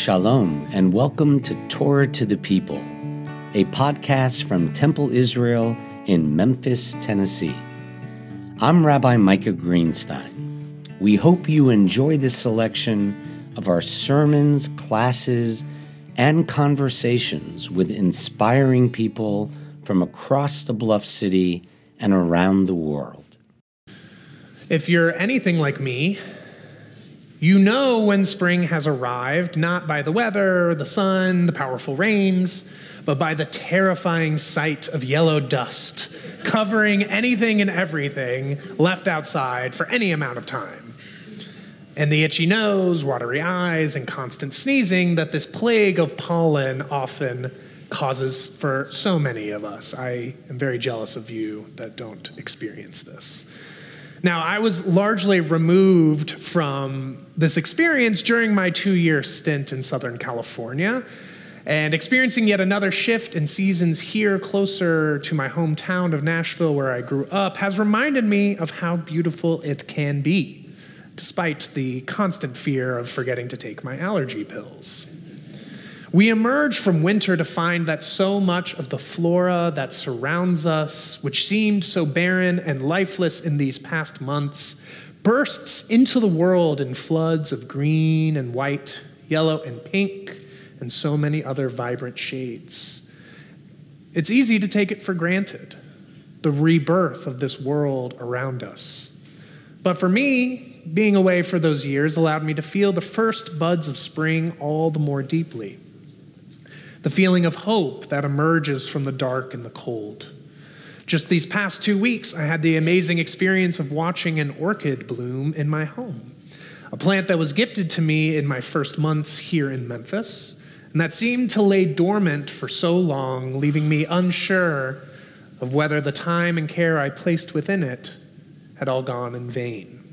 Shalom, and welcome to Torah to the People, a podcast from Temple Israel in Memphis, Tennessee. I'm Rabbi Micah Greenstein. We hope you enjoy this selection of our sermons, classes, and conversations with inspiring people from across the Bluff City and around the world. If you're anything like me, you know when spring has arrived, not by the weather, the sun, the powerful rains, but by the terrifying sight of yellow dust covering anything and everything left outside for any amount of time. And the itchy nose, watery eyes, and constant sneezing that this plague of pollen often causes for so many of us. I am very jealous of you that don't experience this. Now, I was largely removed from this experience during my 2-year stint in Southern California, and experiencing yet another shift in seasons here closer to my hometown of Nashville, where I grew up, has reminded me of how beautiful it can be, despite the constant fear of forgetting to take my allergy pills. We emerge from winter to find that so much of the flora that surrounds us, which seemed so barren and lifeless in these past months, bursts into the world in floods of green and white, yellow and pink, and so many other vibrant shades. It's easy to take it for granted, the rebirth of this world around us. But for me, being away for those years allowed me to feel the first buds of spring all the more deeply. The feeling of hope that emerges from the dark and the cold. Just these past 2 weeks, I had the amazing experience of watching an orchid bloom in my home, a plant that was gifted to me in my first months here in Memphis, and that seemed to lay dormant for so long, leaving me unsure of whether the time and care I placed within it had all gone in vain.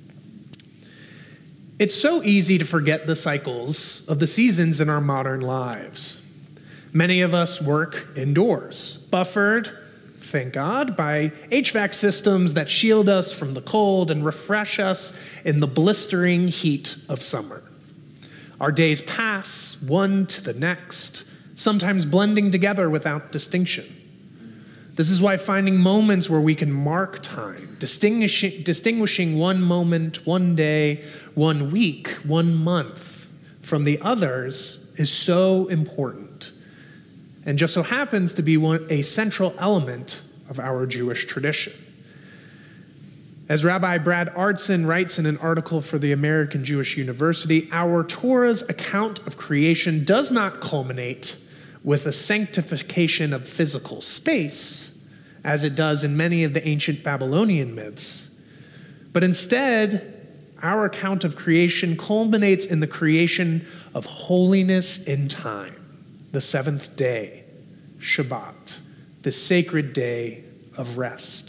It's so easy to forget the cycles of the seasons in our modern lives. Many of us work indoors, buffered, thank God, by HVAC systems that shield us from the cold and refresh us in the blistering heat of summer. Our days pass, one to the next, sometimes blending together without distinction. This is why finding moments where we can mark time, distinguishing one moment, one day, 1 week, 1 month from the others is so important, and just so happens to be a central element of our Jewish tradition. As Rabbi Brad Artson writes in an article for the American Jewish University, our Torah's account of creation does not culminate with a sanctification of physical space, as it does in many of the ancient Babylonian myths, but instead, our account of creation culminates in the creation of holiness in time. The seventh day, Shabbat, the sacred day of rest.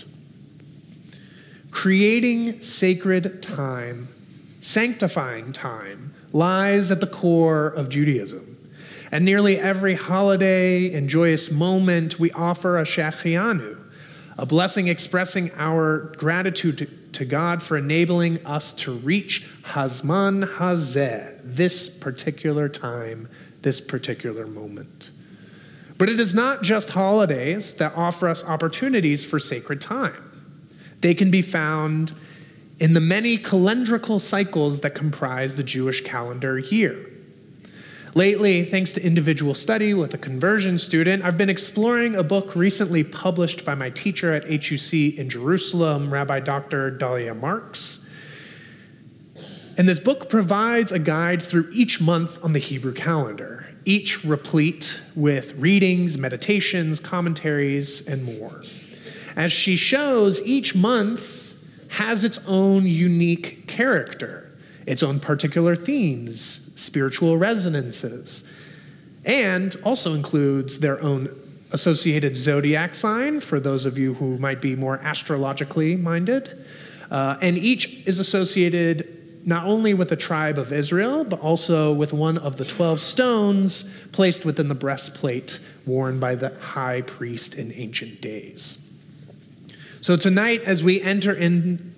Creating sacred time, sanctifying time, lies at the core of Judaism. At nearly every holiday and joyous moment, we offer a Shechianu, a blessing expressing our gratitude to God for enabling us to reach Hazman Hazeh, this particular time, this particular moment. But it is not just holidays that offer us opportunities for sacred time. They can be found in the many calendrical cycles that comprise the Jewish calendar year. Lately, thanks to individual study with a conversion student, I've been exploring a book recently published by my teacher at HUC in Jerusalem, Rabbi Dr. Dalia Marks. And this book provides a guide through each month on the Hebrew calendar, each replete with readings, meditations, commentaries, and more. As she shows, each month has its own unique character, its own particular themes, spiritual resonances, and also includes their own associated zodiac sign for those of you who might be more astrologically minded. And each is associated not only with the tribe of Israel, but also with one of the 12 stones placed within the breastplate worn by the high priest in ancient days. So tonight, as we enter in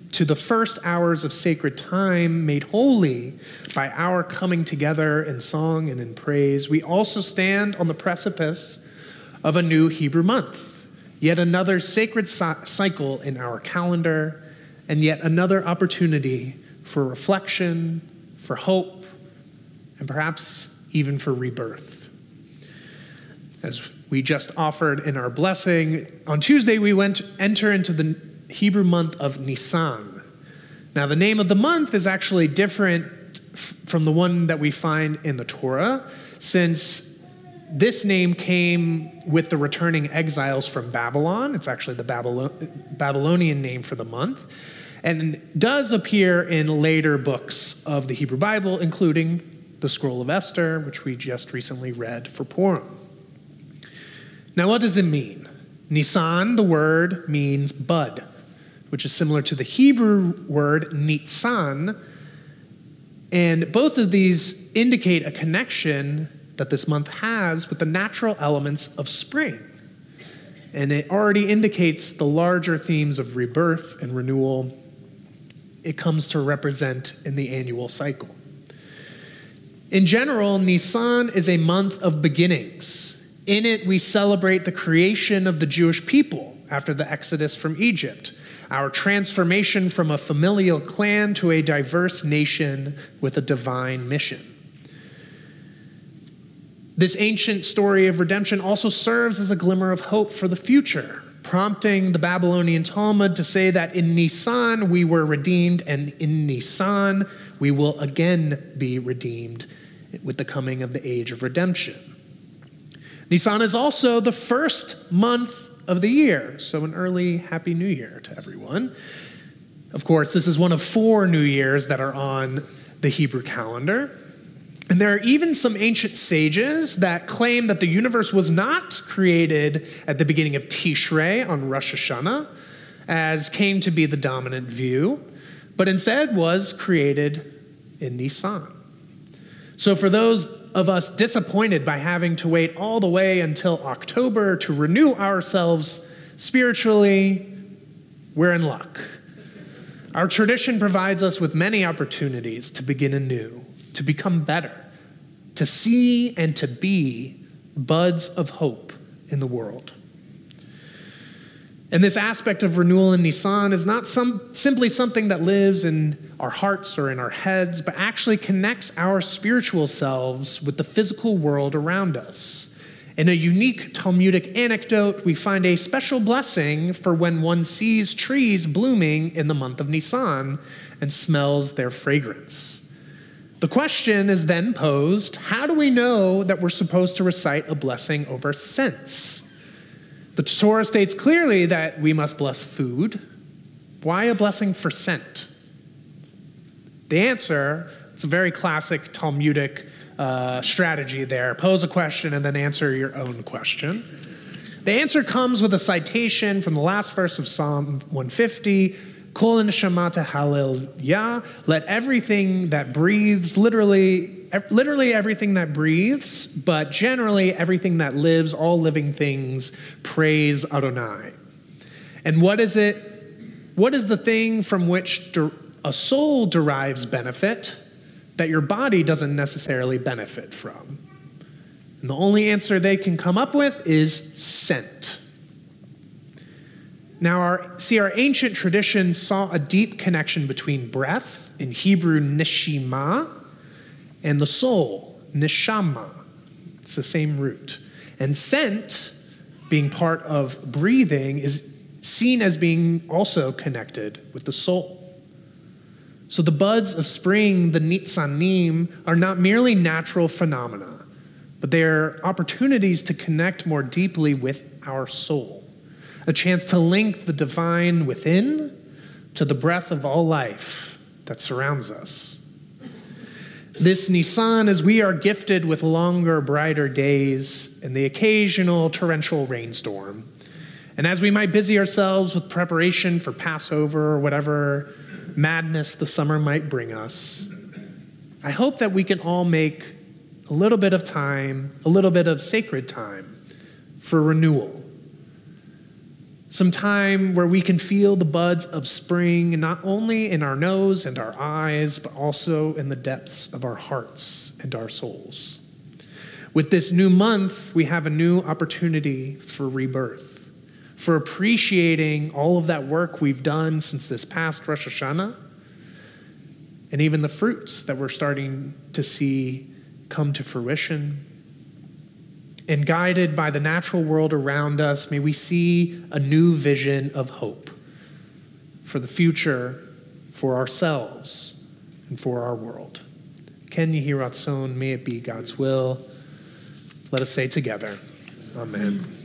to the first hours of sacred time made holy by our coming together in song and in praise, we also stand on the precipice of a new Hebrew month, yet another sacred cycle in our calendar, and yet another opportunity for reflection, for hope, and perhaps even for rebirth. As we just offered in our blessing, on Tuesday we enter into the Hebrew month of Nisan. Now, the name of the month is actually different from the one that we find in the Torah, since this name came with the returning exiles from Babylon. It's actually the Babylonian name for the month, and does appear in later books of the Hebrew Bible, including the Scroll of Esther, which we just recently read for Purim. Now, what does it mean? Nisan, the word, means bud, which is similar to the Hebrew word nitzan, and both of these indicate a connection that this month has with the natural elements of spring. And it already indicates the larger themes of rebirth and renewal it comes to represent in the annual cycle. In general, Nisan is a month of beginnings. In it, we celebrate the creation of the Jewish people after the exodus from Egypt, our transformation from a familial clan to a diverse nation with a divine mission. This ancient story of redemption also serves as a glimmer of hope for the future, prompting the Babylonian Talmud to say that in Nisan we were redeemed, and in Nisan we will again be redeemed with the coming of the age of redemption. Nisan is also the first month of the year, so an early Happy New Year to everyone. Of course, this is one of 4 New Years that are on the Hebrew calendar. And there are even some ancient sages that claim that the universe was not created at the beginning of Tishrei on Rosh Hashanah, as came to be the dominant view, but instead was created in Nisan. So for those of us disappointed by having to wait all the way until October to renew ourselves spiritually, we're in luck. Our tradition provides us with many opportunities to begin anew, to become better, to see and to be buds of hope in the world. And this aspect of renewal in Nisan is not simply something that lives in our hearts or in our heads, but actually connects our spiritual selves with the physical world around us. In a unique Talmudic anecdote, we find a special blessing for when one sees trees blooming in the month of Nisan and smells their fragrance. The question is then posed, how do we know that we're supposed to recite a blessing over scents? The Torah states clearly that we must bless food. Why a blessing for scent? The answer, it's a very classic Talmudic strategy there. Pose a question and then answer your own question. The answer comes with a citation from the last verse of Psalm 150, Kol neshama tehalel, let everything that breathes, literally everything that breathes, but generally everything that lives, all living things, praise Adonai. And what is it? What is the thing from which a soul derives benefit that your body doesn't necessarily benefit from? And the only answer they can come up with is scent. Now, our ancient tradition saw a deep connection between breath, in Hebrew neshima, and the soul, neshama. It's the same root. And scent, being part of breathing, is seen as being also connected with the soul. So the buds of spring, the nitzanim, are not merely natural phenomena, but they are opportunities to connect more deeply with our soul. A chance to link the divine within to the breath of all life that surrounds us. This Nisan, as we are gifted with longer, brighter days and the occasional torrential rainstorm, and as we might busy ourselves with preparation for Passover or whatever madness the summer might bring us, I hope that we can all make a little bit of time, a little bit of sacred time for renewal. Some time where we can feel the buds of spring, not only in our nose and our eyes, but also in the depths of our hearts and our souls. With this new month, we have a new opportunity for rebirth, for appreciating all of that work we've done since this past Rosh Hashanah, and even the fruits that we're starting to see come to fruition. And guided by the natural world around us, may we see a new vision of hope for the future, for ourselves, and for our world. Ken Yehi Ratzon, may it be God's will. Let us say together, Amen.